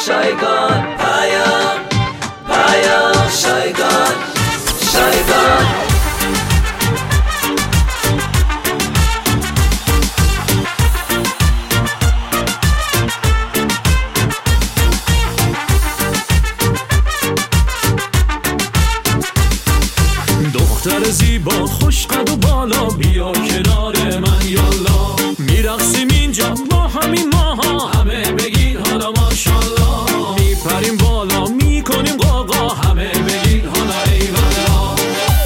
شایگان پیام پیام شایگان شایگان دختر زیبا خوش قد و بالا بیا کنار من یالا میرقصیم اینجا با همین ماها همه بگین حالا ماشالله میپریم بالا میکنیم قاقا همه بگین حالا ایوالا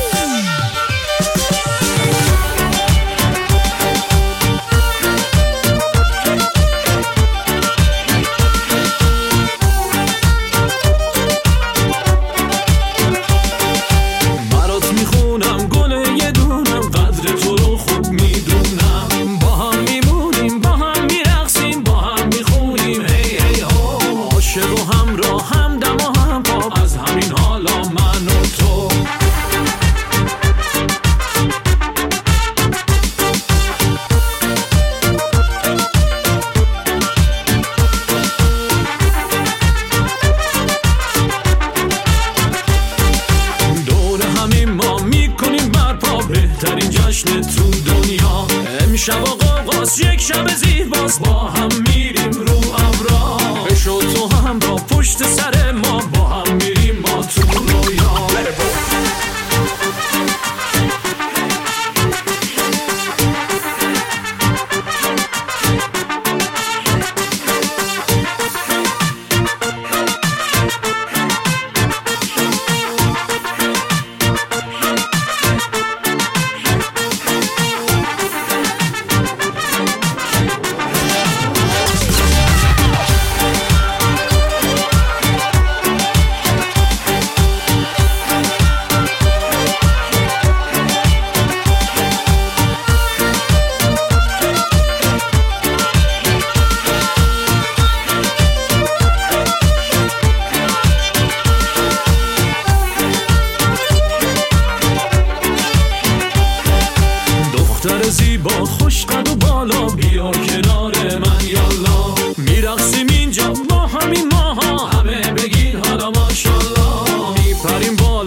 برات میخونم گل یه دونم قدر تو رو خوب میدونم با هم میمونیم با هم میرقصیم با هم میخونیم هی هی ها عاشق و همراه همدم و هم پاپ از همین حالا من و تو دور همین ما میکنیم برپا بهترین جشن تو دنیا امشب آقاست یک شب زیباست با هم میریم رو ابرا بشو تو هم با پشت سر ما با هم میریم ما تو رویا دختر زیبا خوش قد و بالا بیا کنار من یالا میرقصیم اینجا با همین ماها همه بگین حالا ماشالله میپریم با